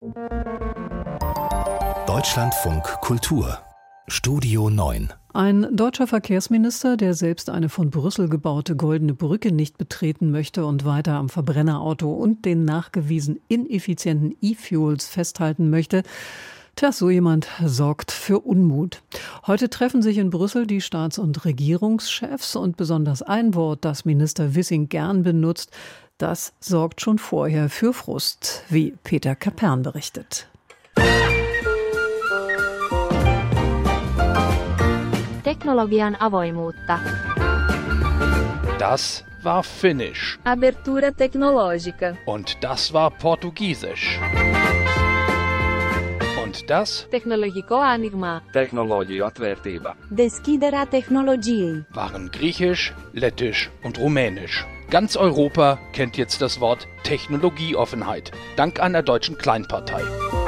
Deutschlandfunk Kultur Studio 9. Ein deutscher Verkehrsminister, der selbst eine von Brüssel gebaute Goldene Brücke nicht betreten möchte und weiter am Verbrennerauto und den nachgewiesen ineffizienten E-Fuels festhalten möchte, so jemand sorgt für Unmut. Heute treffen sich in Brüssel die Staats- und Regierungschefs und besonders ein Wort, das Minister Wissing gern benutzt, das sorgt schon vorher für Frust, wie Peter Kapern berichtet. Teknologian avoimuutta. Das war Finnisch. Abertura tecnologica. Und das war Portugiesisch. Und das Technologico Enigma. Tehnologia-atvertība. Deschidera tehnologiei. waren Griechisch, Lettisch und Rumänisch. Ganz Europa kennt jetzt das Wort Technologieoffenheit, dank einer deutschen Kleinpartei.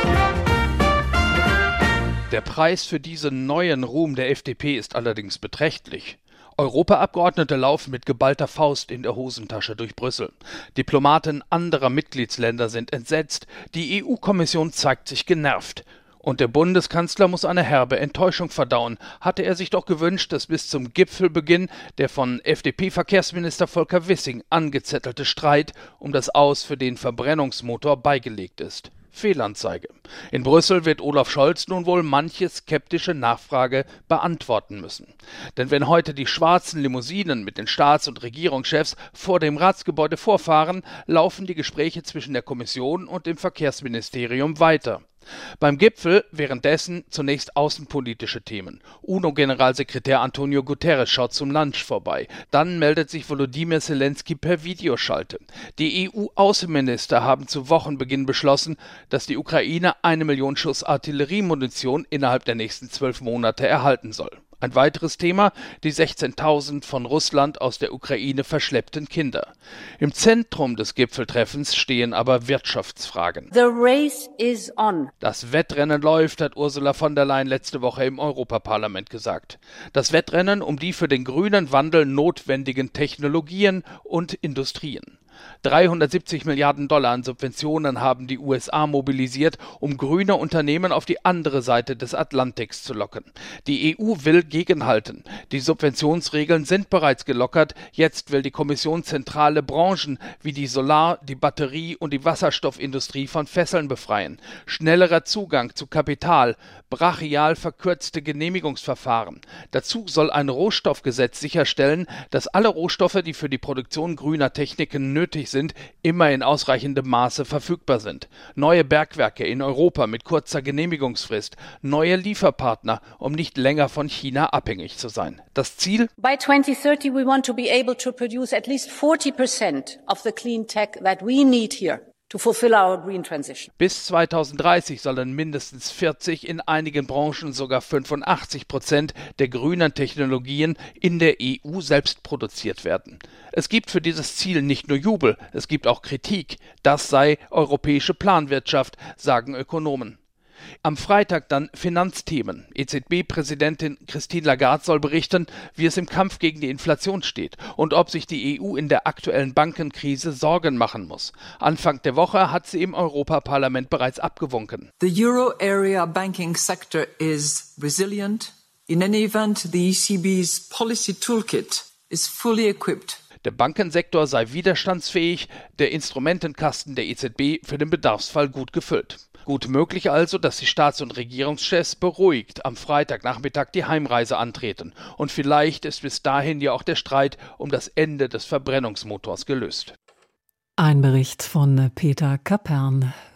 Der Preis für diesen neuen Ruhm der FDP ist allerdings beträchtlich. Europaabgeordnete laufen mit geballter Faust in der Hosentasche durch Brüssel. Diplomaten anderer Mitgliedsländer sind entsetzt. Die EU-Kommission zeigt sich genervt. Und der Bundeskanzler muss eine herbe Enttäuschung verdauen. Hatte er sich doch gewünscht, dass bis zum Gipfelbeginn der von FDP-Verkehrsminister Volker Wissing angezettelte Streit um das Aus für den Verbrennungsmotor beigelegt ist. Fehlanzeige. In Brüssel wird Olaf Scholz nun wohl manche skeptische Nachfrage beantworten müssen. Denn wenn heute die schwarzen Limousinen mit den Staats- und Regierungschefs vor dem Ratsgebäude vorfahren, laufen die Gespräche zwischen der Kommission und dem Verkehrsministerium weiter. Beim Gipfel währenddessen zunächst außenpolitische Themen. UNO-Generalsekretär Antonio Guterres schaut zum Lunch vorbei. Dann meldet sich Volodymyr Zelensky per Videoschalte. Die EU-Außenminister haben zu Wochenbeginn beschlossen, dass die Ukraine 1 Million Schuss Artilleriemunition innerhalb der nächsten 12 Monate erhalten soll. Ein weiteres Thema, die 16.000 von Russland aus der Ukraine verschleppten Kinder. Im Zentrum des Gipfeltreffens stehen aber Wirtschaftsfragen. The race is on. Das Wettrennen läuft, hat Ursula von der Leyen letzte Woche im Europaparlament gesagt. Das Wettrennen um die für den grünen Wandel notwendigen Technologien und Industrien. 370 Milliarden Dollar an Subventionen haben die USA mobilisiert, um grüne Unternehmen auf die andere Seite des Atlantiks zu locken. Die EU will gegenhalten. Die Subventionsregeln sind bereits gelockert. Jetzt will die Kommission zentrale Branchen wie die Solar-, die Batterie- und die Wasserstoffindustrie von Fesseln befreien. Schnellerer Zugang zu Kapital, brachial verkürzte Genehmigungsverfahren. Dazu soll ein Rohstoffgesetz sicherstellen, dass alle Rohstoffe, die für die Produktion grüner Techniken nötig sind, immer in ausreichendem Maße verfügbar sind. Neue Bergwerke in Europa mit kurzer Genehmigungsfrist, neue Lieferpartner, um nicht länger von China abhängig zu sein. Das Ziel? By 2030 we want to be able to produce at least 40% of the clean tech that we need here to fulfill our green transition. Bis 2030 sollen mindestens 40, in einigen Branchen sogar 85% der grünen Technologien in der EU selbst produziert werden. Es gibt für dieses Ziel nicht nur Jubel, es gibt auch Kritik. Das sei europäische Planwirtschaft, sagen Ökonomen. Am Freitag dann Finanzthemen. EZB-Präsidentin Christine Lagarde soll berichten, wie es im Kampf gegen die Inflation steht und ob sich die EU in der aktuellen Bankenkrise Sorgen machen muss. Anfang der Woche hat sie im Europaparlament bereits abgewunken. The euro area banking sector is resilient. In any event, the ECB's policy toolkit is fully equipped. Der Bankensektor sei widerstandsfähig, der Instrumentenkasten der EZB für den Bedarfsfall gut gefüllt. Gut möglich also, dass die Staats- und Regierungschefs beruhigt am Freitagnachmittag die Heimreise antreten. Und vielleicht ist bis dahin ja auch der Streit um das Ende des Verbrennungsmotors gelöst. Ein Bericht von Peter Kapern.